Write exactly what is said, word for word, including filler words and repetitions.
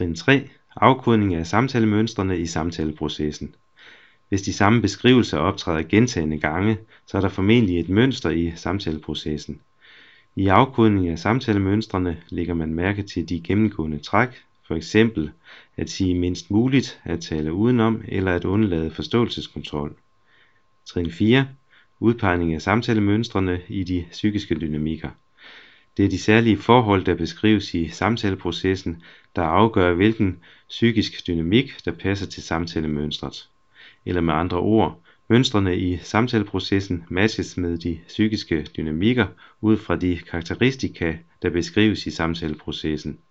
Trin tre. Afkodning af samtalemønstrene i samtaleprocessen. Hvis de samme beskrivelser optræder gentagne gange, så er der formentlig et mønster i samtaleprocessen. I afkodning af samtalemønstrene lægger man mærke til de gennemgående træk, for eksempel at sige mindst muligt, at tale udenom eller at undlade forståelseskontrol. Trin fire. Udpegning af samtalemønstrene i de psykiske dynamikker. Det er de særlige forhold, der beskrives i samtaleprocessen, der afgør, hvilken psykisk dynamik, der passer til samtalemønstret. Eller med andre ord, mønstrene i samtaleprocessen matches med de psykiske dynamikker ud fra de karakteristika, der beskrives i samtaleprocessen.